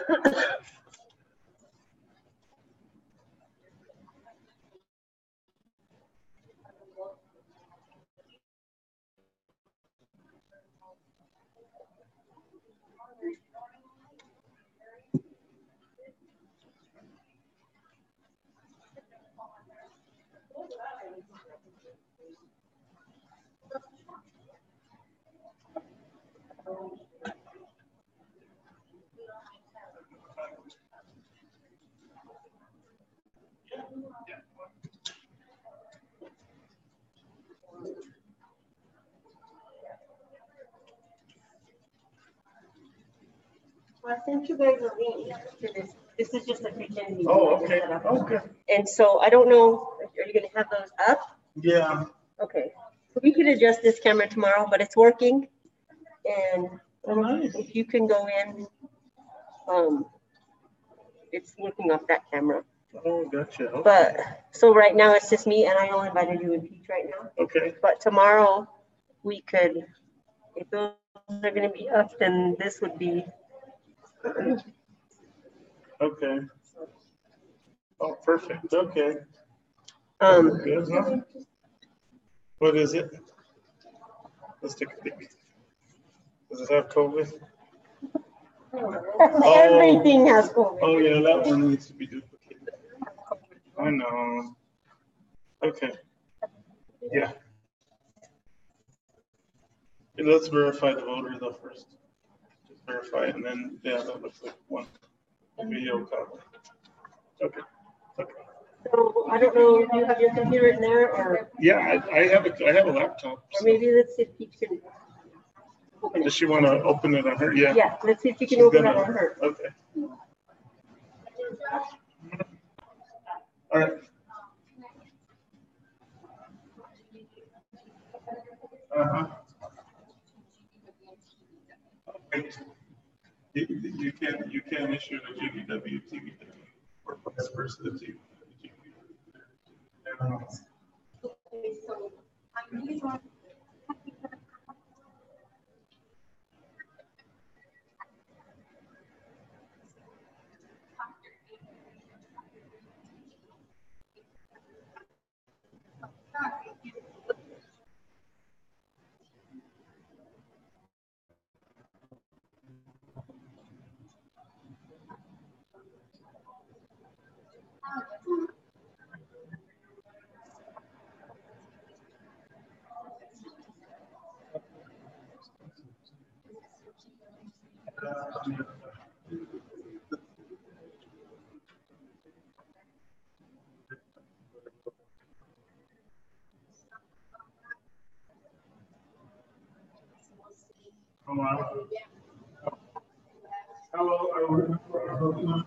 Well, I sent you guys a link to this. This is just a pretend meeting. Oh, okay. Okay. And so I don't know, are you gonna have those up? Yeah. Okay. So we could adjust this camera tomorrow, but it's working. And Oh, nice. if you can go in, it's looking off that camera. Oh, gotcha. Okay. But so right now it's just me, and I only invited you and Peach right now. Okay. But tomorrow we could, if those are gonna be up, then this would be. Okay. Oh, perfect. Okay. Good, huh? What is it? Let's take a peek. Does it have COVID? Everything has COVID. Oh, yeah, that one needs to be duplicated. I know. Okay. Yeah. Okay, let's verify the voter though first. Just verify it, and then, yeah, that looks like one video call. Okay. Okay. So I don't know, do you have your computer in there, or Yeah, I have a laptop. or So. maybe let's see if Peach can open Does it. she want to open it on her? Yeah. Yeah, let's see if you can She's open gonna- it on her. Okay. All right. Uh-huh. Wait. You can issue a GVW TV or vice versa the TV. Hello.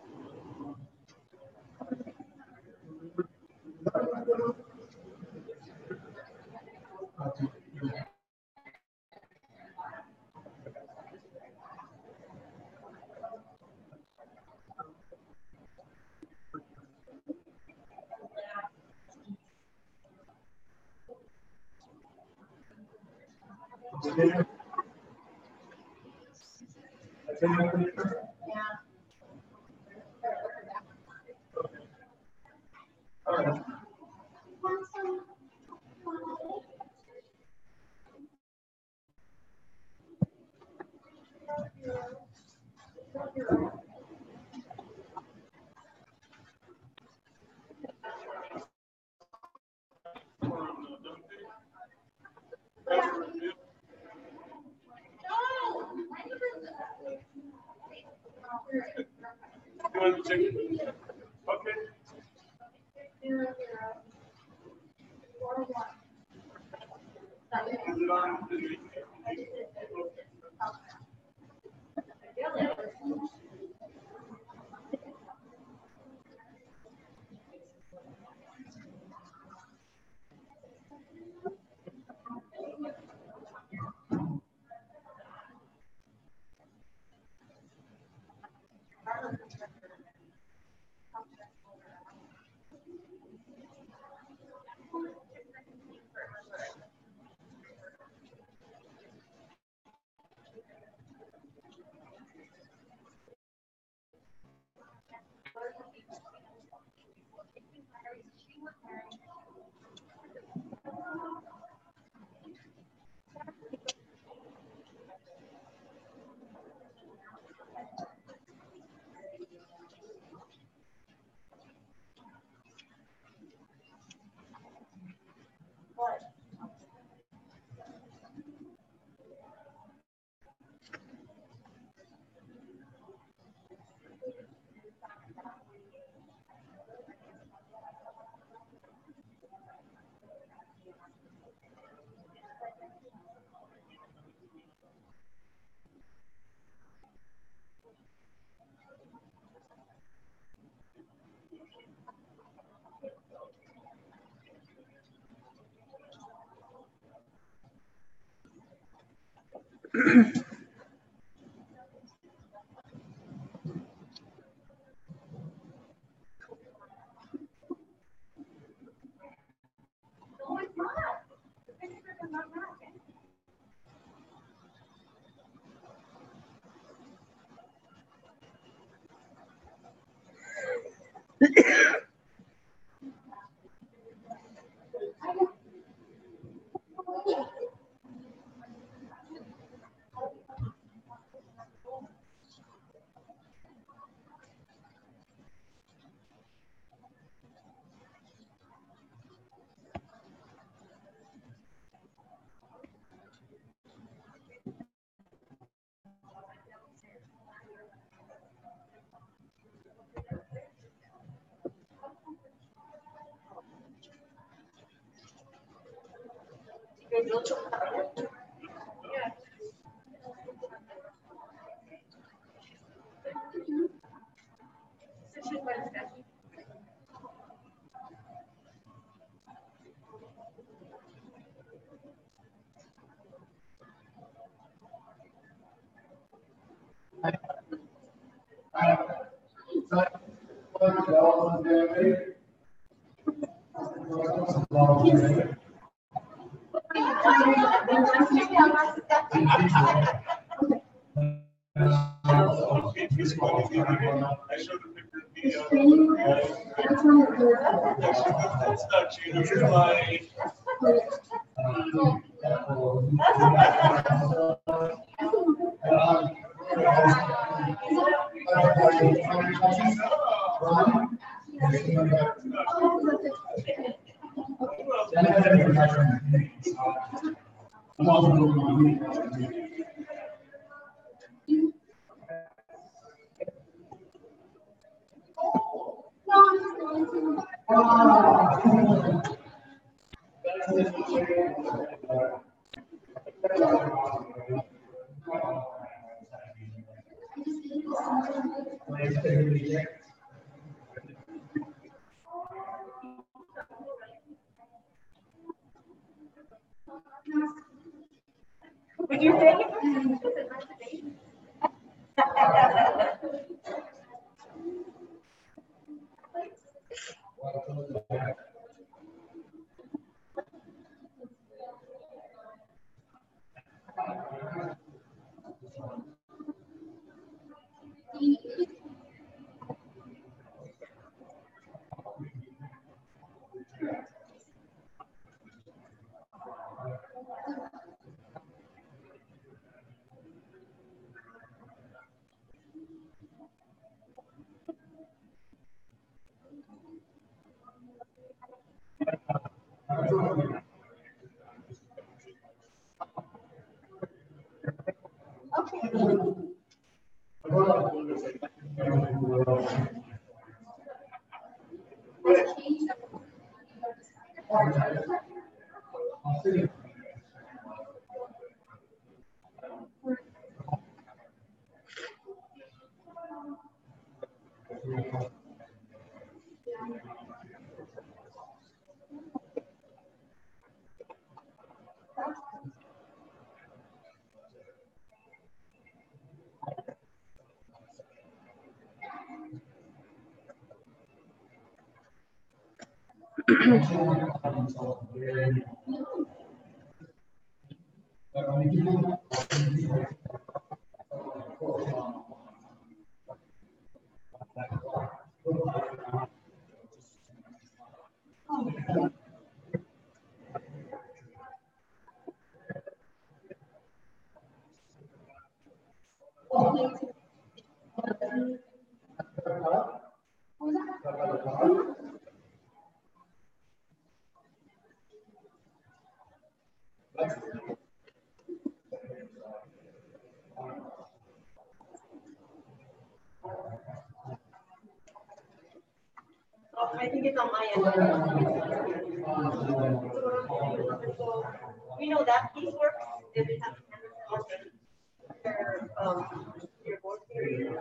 You want to check it? Okay. Is it on? Would you say? I think it's on my end. So we know that piece works if it has your board period.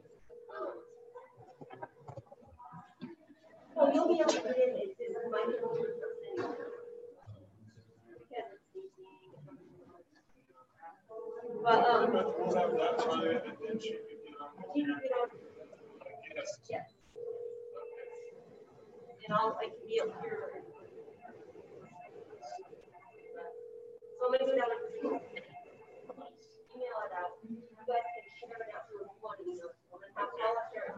So you'll be able to put in it's my but yes. And I'll like be up here. So I'm gonna go down and email it out. You guys can share it out to one email. I'll share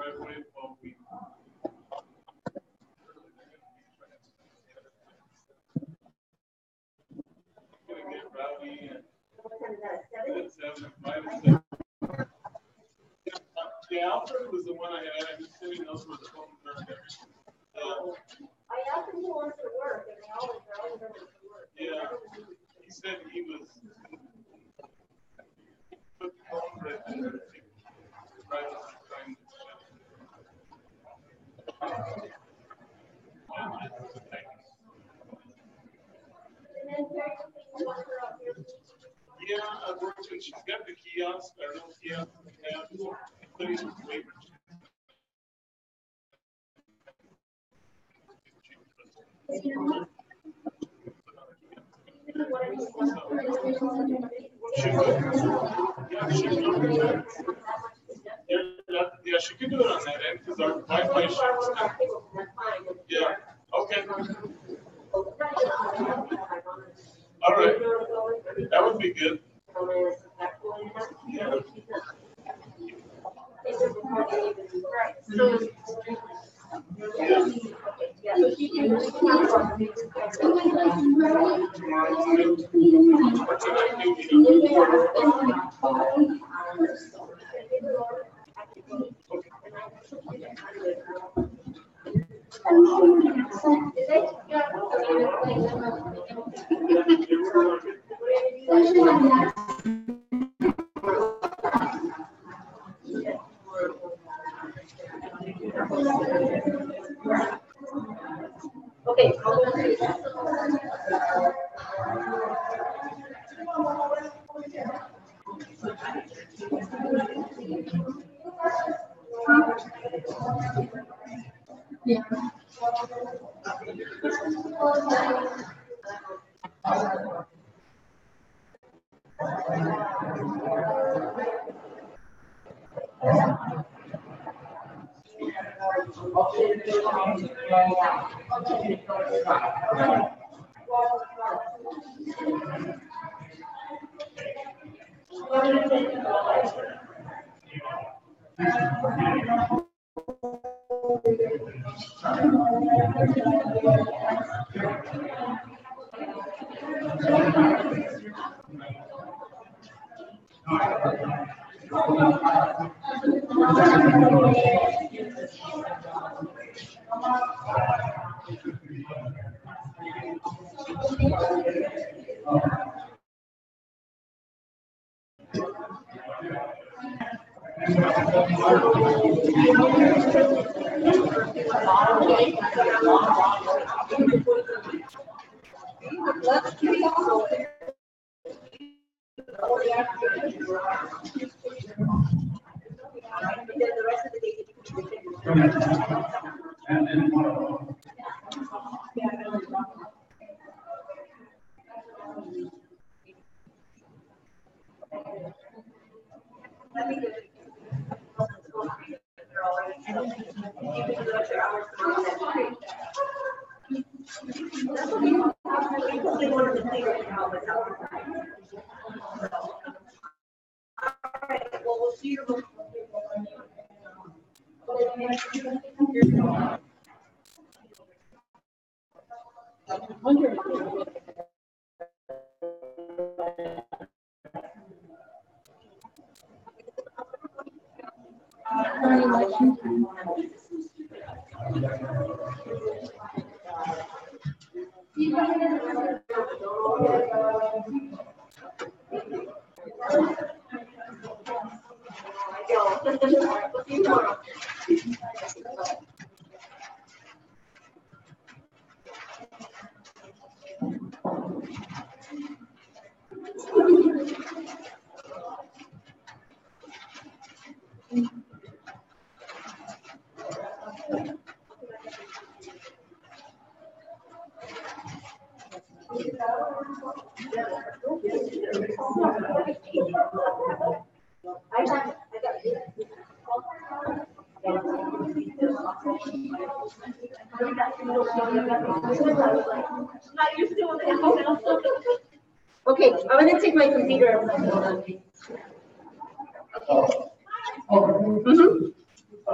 driveway while we. Gonna get rowdy and. At 7, 5 and 7. Yeah, Alfred was the one I had. I'm just sitting those were the phone turned everything. I asked him who wants to work, and they always ready to work. Yeah, he said he was. Put the phone right there. Right on the time. Yeah, I worked and she's got the kiosk. I don't know kiosk. Putting some flavor. Yeah, she can do it on that end because our Wi-Fi shows. Yeah. Okay. All right. That would be good. Yeah. Okay. Yeah. Okay, I'm gonna take my computer. Mm-hmm.